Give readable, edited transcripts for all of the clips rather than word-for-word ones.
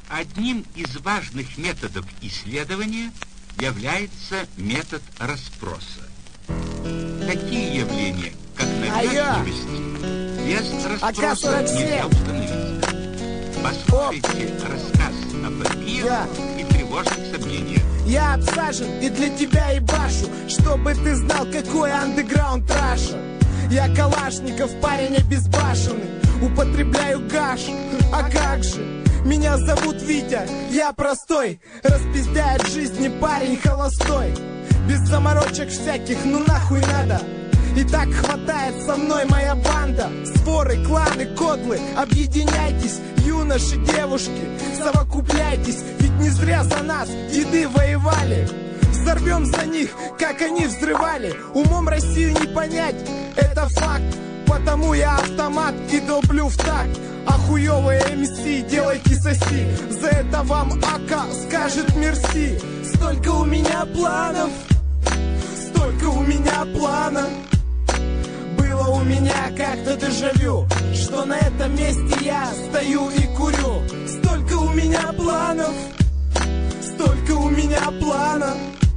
Одним из важных методов исследования является метод расспроса. Такие явления, как навязчивость, без расспроса нельзя установить. Послушайте рассказ о вампирах и тревожных сомнениях. Я обсажен и для тебя и башу, чтобы ты знал, какой андеграунд траша. Я Калашников, парень обезбашенный, употребляю гаш. А как же? Меня зовут Витя, я простой, распиздяй от жизни парень холостой. Без заморочек всяких, ну нахуй надо. И так хватает со мной моя банда. Своры, кланы, кодлы, объединяйтесь, юноши, девушки, совокупляйтесь. Ведь не зря за нас деды воевали. Взорвем за них, как они взрывали. Умом Россию не понять, это факт. Потому я автомат и долблю в такт. А хуёвые МС делайте соси. За это вам АК скажет мерси. Столько у меня планов, столько у меня планов. Было у меня как-то дежавю, что на этом месте я стою и курю. Столько у меня планов, столько у меня планов.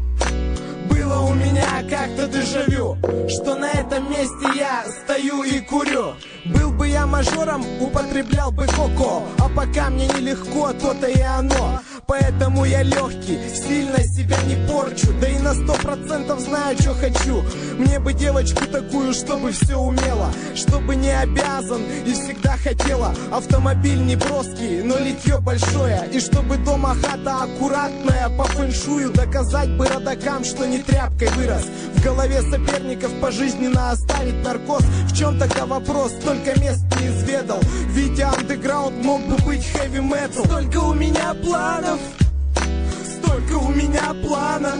Было у меня как-то дежавю, что на этом месте я стою и курю. Был бы я мажором, употреблял бы коко. А пока мне нелегко, то-то и оно. Поэтому я легкий, сильно себя не порчу. Да и на 100% знаю, что хочу. Мне бы девочку такую, чтобы все умела, чтобы не обязан и всегда хотела. Автомобиль не броский, но литье большое. И чтобы дома хата аккуратная, по фэншую. Доказать бы родакам, что не тряпкой вырос. В голове соперников пожизненно оставить наркоз. В чем тогда вопрос? Столько мест не изведал. Витя андеграунд мог бы быть хэви метал. Столько у меня планов, столько у меня планов.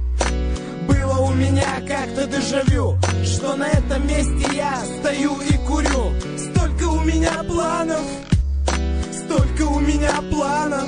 Было у меня как-то дежавю, что на этом месте я стою и курю. Столько у меня планов, столько у меня планов.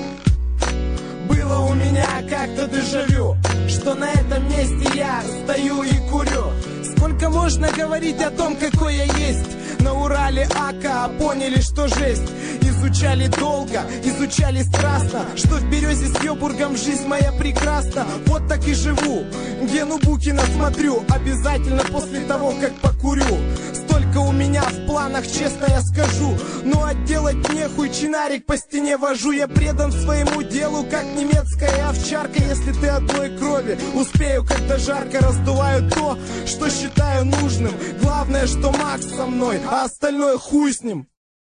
Было у меня как-то дежавю, что на этом месте я стою и курю. Сколько можно говорить о том, какой я есть? На Урале АК поняли, что жесть. Изучали долго, изучали страстно, что в Березе с Йобургом жизнь моя прекрасна. Вот так и живу, Гену Букина смотрю, обязательно после того, как покурю. Столько у меня в планах, честно я скажу. Ну а делать нехуй, чинарик по стене вожу. Я предан своему делу, как немецкая овчарка. Если ты одной крови, успею, когда жарко. Раздуваю то, что считаю нужным. Главное, что Макс со мной, а остальное хуй с ним.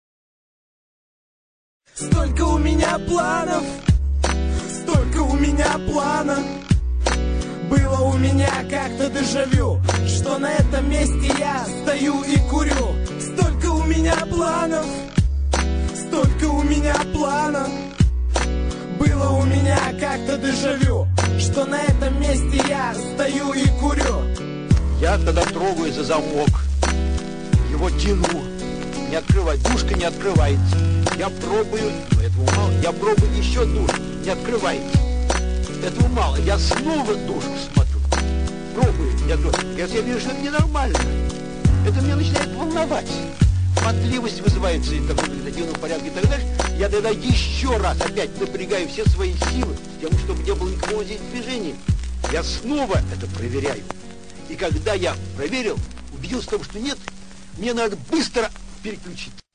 Столько у меня планов, столько у меня планов. Было у меня как-то дежавю, что на этом месте я стою и курю. Столько у меня планов, столько у меня планов. Было у меня как-то дежавю, что на этом месте я стою и курю. Я тогда трогаю за замок, его тяну, не открывать, душка не открывается. Я пробую, но этого мало, я пробую еще душку, не открывается. Этого мало, я снова душку смотрю, пробую, не открывается. Я вижу, что это ненормально, это меня начинает волновать. Потливость вызывается в таком вегетативном порядке и так далее. Я тогда еще раз опять напрягаю все свои силы, тем, чтобы не было никакого здесь движения. Я снова это проверяю. И когда я проверил, убедился в том, что нет, мне надо быстро переключить.